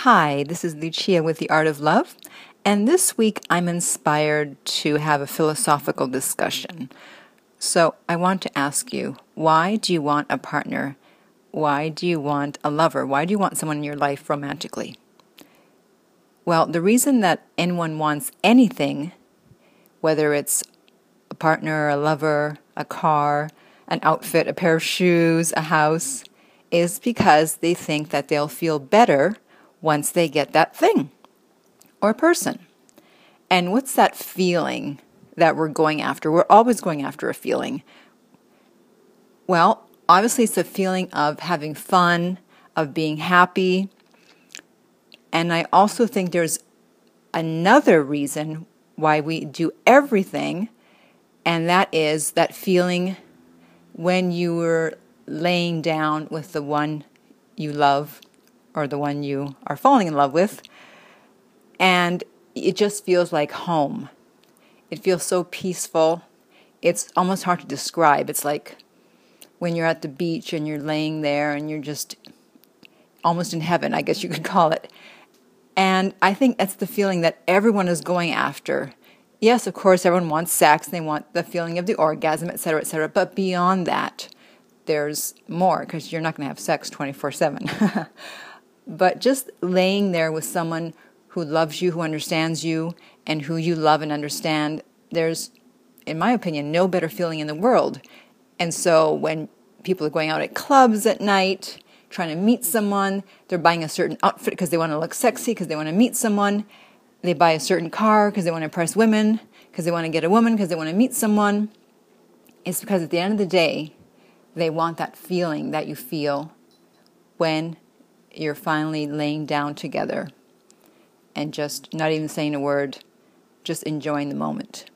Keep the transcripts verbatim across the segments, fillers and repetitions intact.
Hi, this is Lucia with The Art of Love, and this week I'm inspired to have a philosophical discussion. So I want to ask you, why do you want a partner? Why do you want a lover? Why do you want someone in your life romantically? Well, the reason that anyone wants anything, whether it's a partner, a lover, a car, an outfit, a pair of shoes, a house, is because they think that they'll feel better once they get that thing or person. And what's that feeling that we're going after? We're always going after a feeling. Well, obviously it's a feeling of having fun, of being happy. And I also think there's another reason why we do everything, and that is that feeling when you were laying down with the one you love or the one you are falling in love with, and it just feels like home. It feels so peaceful. It's almost hard to describe. It's like when you're at the beach and you're laying there and you're just almost in heaven, I guess you could call it. And I think that's the feeling that everyone is going after. Yes, of course, everyone wants sex, and they want the feeling of the orgasm, et cetera, et cetera. But beyond that, there's more, because you're not going to have sex twenty-four seven. But just laying there with someone who loves you, who understands you, and who you love and understand, there's, in my opinion, no better feeling in the world. And so when people are going out at clubs at night, trying to meet someone, they're buying a certain outfit because they want to look sexy, because they want to meet someone. They buy a certain car because they want to impress women, because they want to get a woman, because they want to meet someone. It's because at the end of the day, they want that feeling that you feel when you're finally laying down together and just not even saying a word, just enjoying the moment.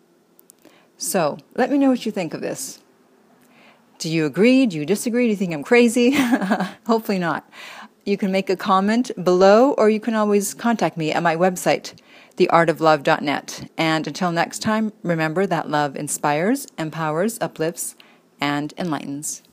So, let me know what you think of this. Do you agree? Do you disagree? Do you think I'm crazy? Hopefully not. You can make a comment below, or you can always contact me at my website, the art of love dot net. And until next time, remember that love inspires, empowers, uplifts, and enlightens.